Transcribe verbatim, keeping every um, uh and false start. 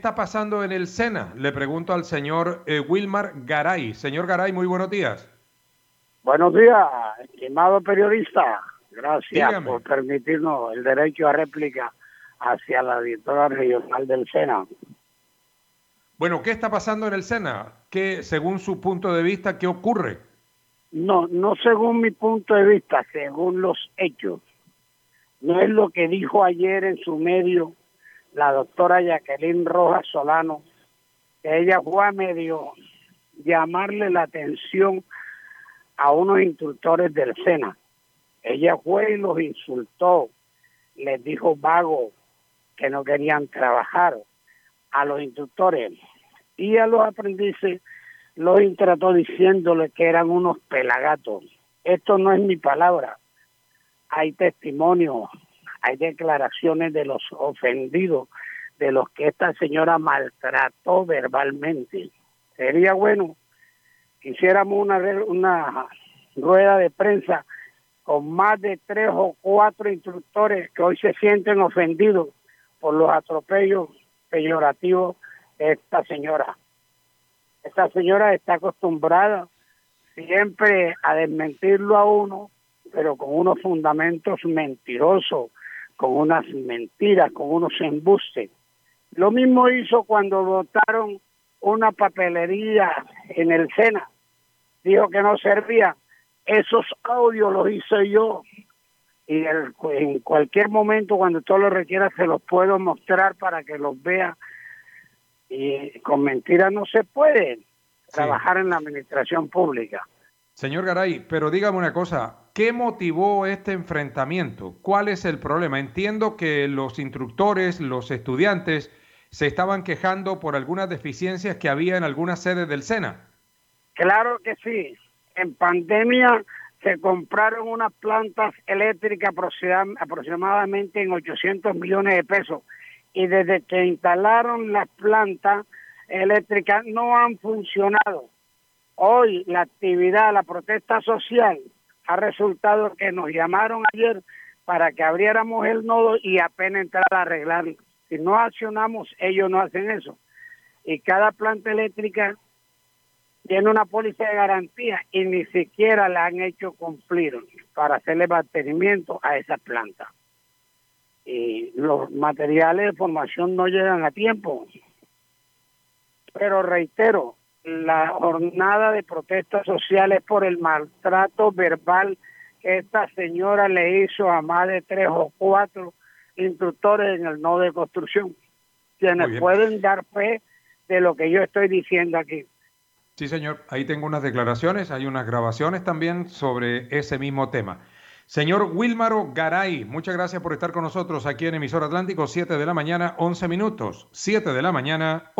está pasando en el SENA? Le pregunto al señor eh, Wilmar Garay. Señor Garay, muy buenos días. Buenos días, estimado periodista. Gracias Dígame. por permitirnos el derecho a réplica hacia la directora regional del SENA. Bueno, ¿qué está pasando en el SENA? ¿Qué, según su punto de vista, qué ocurre? No, no según mi punto de vista, según los hechos. No es lo que dijo ayer en su medio la doctora Jacqueline Rojas Solano, que ella fue a medio llamarle la atención a unos instructores del SENA. Ella fue y los insultó, les dijo vagos, que no querían trabajar a los instructores, y a los aprendices los trató diciéndoles que eran unos pelagatos. Esto no es mi palabra, hay testimonios, hay declaraciones de los ofendidos, de los que esta señora maltrató verbalmente. Sería bueno que hiciéramos una, una rueda de prensa con más de tres o cuatro instructores que hoy se sienten ofendidos por los atropellos peyorativos de esta señora. Esta señora está acostumbrada siempre a desmentirlo a uno, pero con unos fundamentos mentirosos, con unas mentiras, con unos embustes. Lo mismo hizo cuando votaron una papelería en el SENA. Dijo que no servía. Esos audios los hice yo. Y el, en cualquier momento, cuando usted lo requiera, se los puedo mostrar para que los vea. Y con mentiras no se puede trabajar sí. en la administración pública. Señor Garay, pero dígame una cosa, ¿qué motivó este enfrentamiento? ¿Cuál es el problema? Entiendo que los instructores, los estudiantes, se estaban quejando por algunas deficiencias que había en algunas sedes del SENA. Claro que sí. En pandemia se compraron unas plantas eléctricas aproximadamente en ochocientos millones de pesos. Y desde que instalaron las plantas eléctricas no han funcionado. Hoy la actividad, la protesta social ha resultado que nos llamaron ayer para que abriéramos el nodo y apenas entrar a arreglarlo. Si no accionamos, ellos no hacen eso. Y cada planta eléctrica tiene una póliza de garantía y ni siquiera la han hecho cumplir para hacerle mantenimiento a esa planta. Y los materiales de formación no llegan a tiempo. Pero reitero, la jornada de protestas sociales por el maltrato verbal que esta señora le hizo a más de tres o cuatro instructores en el nodo de construcción, quienes pueden dar fe de lo que yo estoy diciendo aquí. Sí, señor, ahí tengo unas declaraciones, hay unas grabaciones también sobre ese mismo tema. Señor Wilmaro Garay, muchas gracias por estar con nosotros aquí en Emisor Atlántico, siete de la mañana, once minutos, siete de la mañana.